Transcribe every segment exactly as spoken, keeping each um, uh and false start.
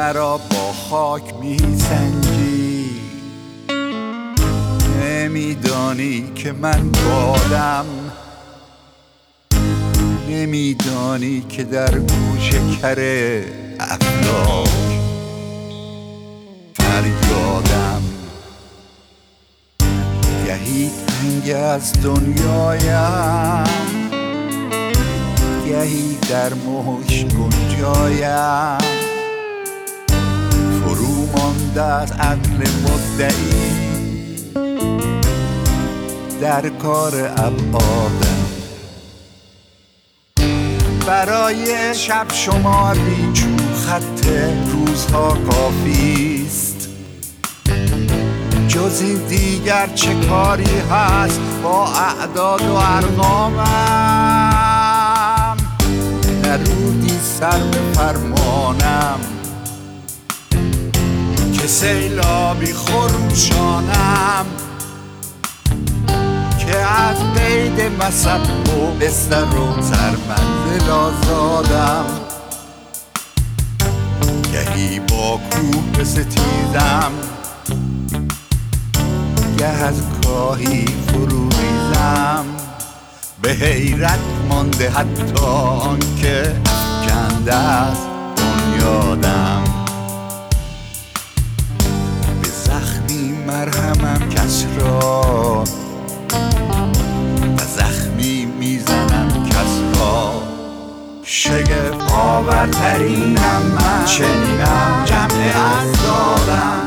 مرا با خاک میسنجی، نمیدانی که من بادم، نمیدانی که در گوش کره افلاک فریادم. گهی تنگ از دنیایم، گهی در موج گنجایم، فرو مانده از عقل مدعی در کار ابعادم. برای شب شمار بیچون خط روزها کافیست، جز این دیگر چه کاری هست با اعداد و ارقامم؟ نرودی سر به فرمانم که سیلابی خروشانم، که از قید مصب و بستر و سرمنزل آزادم. گهی با کوه بستیزم، گه از کاهی فرو ریزم، به حیرت مانده حتی آنکه افکنده از بنیادم. به زخمی مرهمم کس را، به زخمی میزنم کس را. شگفت آورترینم من، چنینم جمع اعدادم.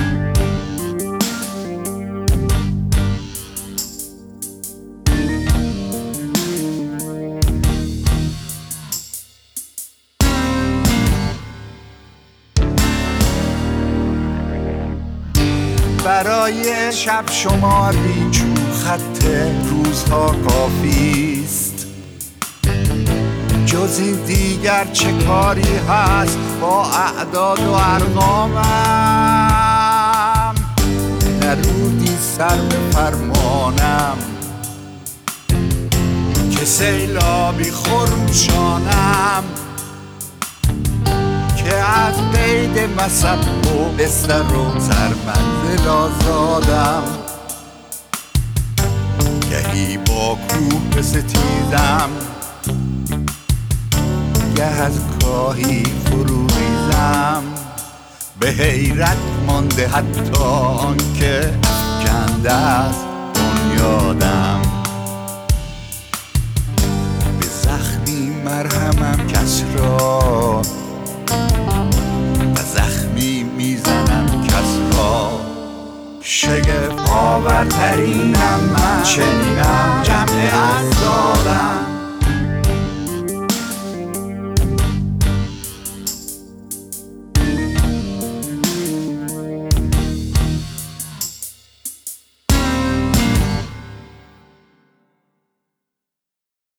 برای شب شمار بیچون خط روزها کافیست، جز این دیگر چه کاری هست با اعداد و ارقامم؟ نرودی سر به فرمانم که سیلابی خروشانم، که از قید مصب و بستر و سرمنزل آزادم. گهی با کوه بستیزم، گه از کاهی فرو ریزم، به حیرت مانده حتی آنکه افکنده از بنیادم. به زخمی مرهمم کس را، به زخمی میزنم کس را. شگفت آورترین